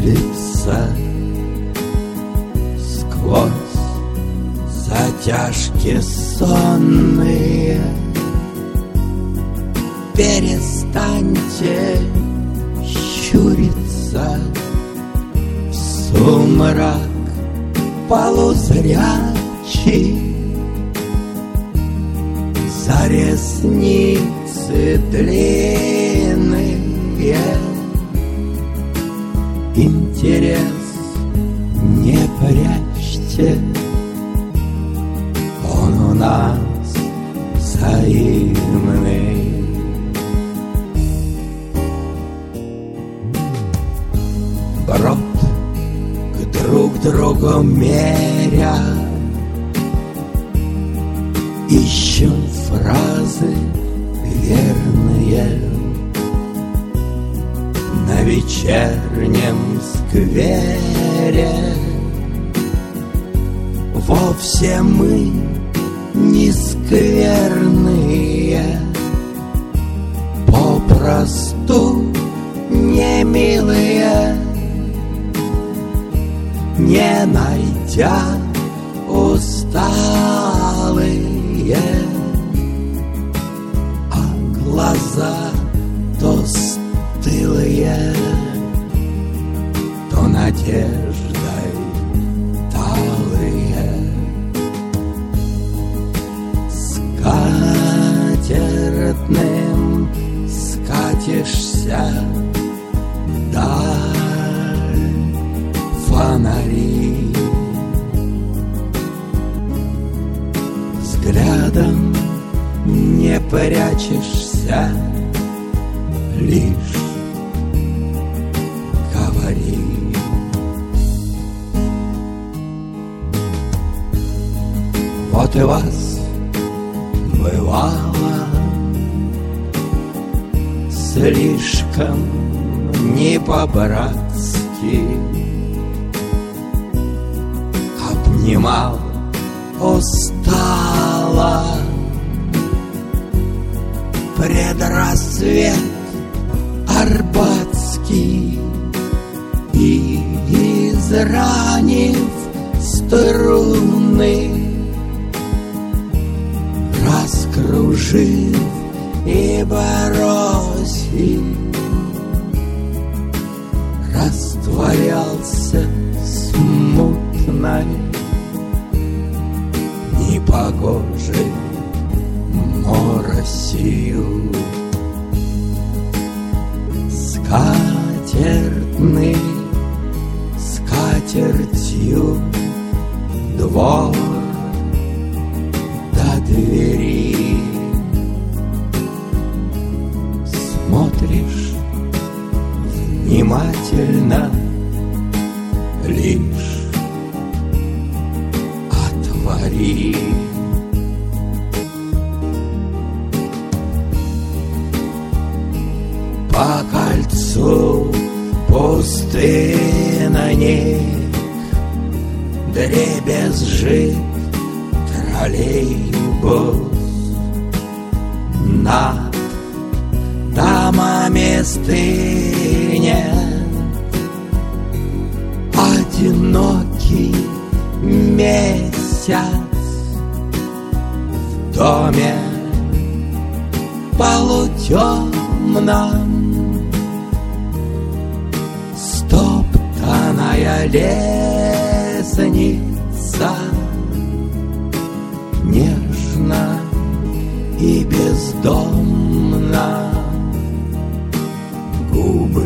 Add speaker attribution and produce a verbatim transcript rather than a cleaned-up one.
Speaker 1: улица сквозь затяжки сонные. Перестаньте щуриться в сумрак полузрячий, за ресницы длинные. Интерес не прячьте, он у нас взаимный. Брод к друг другу меря, ищем фразы верные на вечернем сквере. Вовсе мы не скверные, попросту не милые, не найдя усталые, а глаза то стылые, то надеждой талые. Скатертным скатишься даль фонари, взглядом не прячешься, лишь говори. Вот и вас бывало слишком не по-братски, обнимал устало предрассвет арбатский, и, изранив струны, раскружив и бросив, растворялся смутной непогожей моросью. Скатертный скатертью двор до двери. Смотришь внимательно, лишь отвори. По кольцу пустынник дребезжит троллейбус, над домами стынет одинокий месяц в доме полутемном. Стоптанная лестница нежно и бездомно, губы